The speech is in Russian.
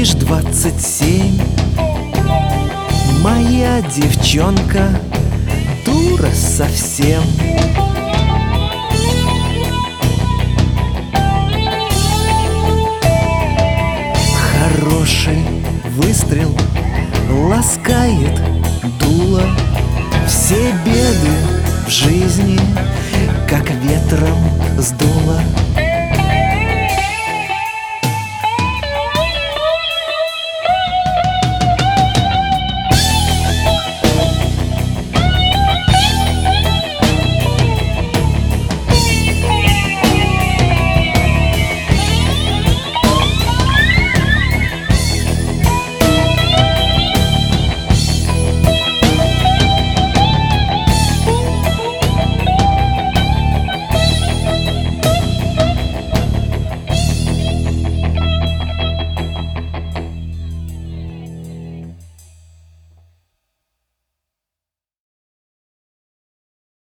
лишь 27. Моя девчонка дура совсем. Хороший выстрел ласкает дуло. Все беды в жизни как ветром сдуло.